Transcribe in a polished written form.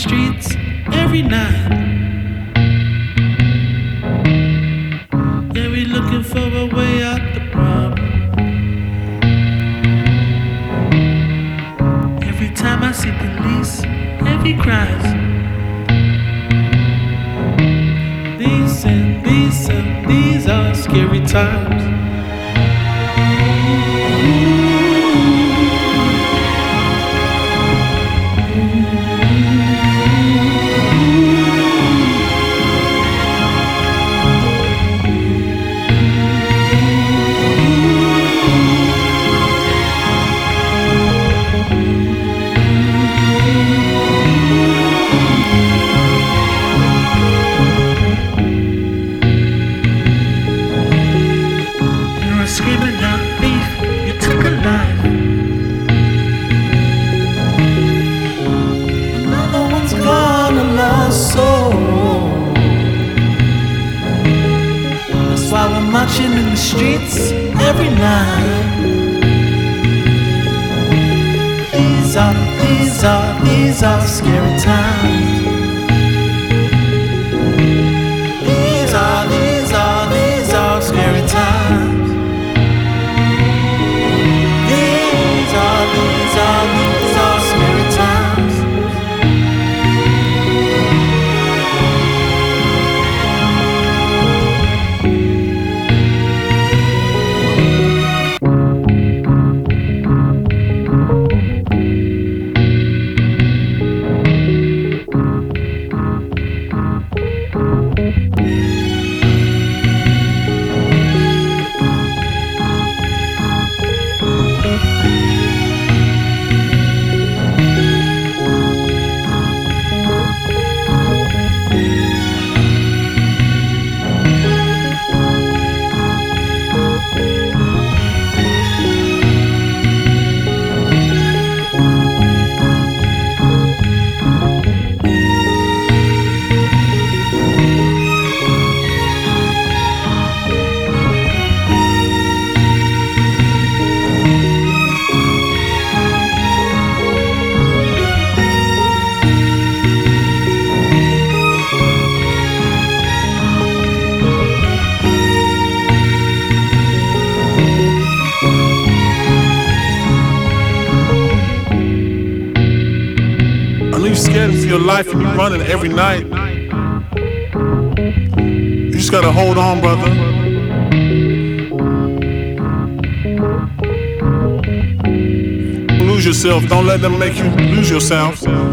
streets every night. Yeah, we looking for a way out the problem. Every time I see police, heavy cries. These are scary times. Screaming out beef, you took a life. Another one's gone, a lost soul. That's why we're marching in the streets every night. These are scary times. These are scary times. These are scary times. You're scared for your life and you're running every night. You just gotta hold on, brother. Lose yourself. Don't let them make you lose yourself.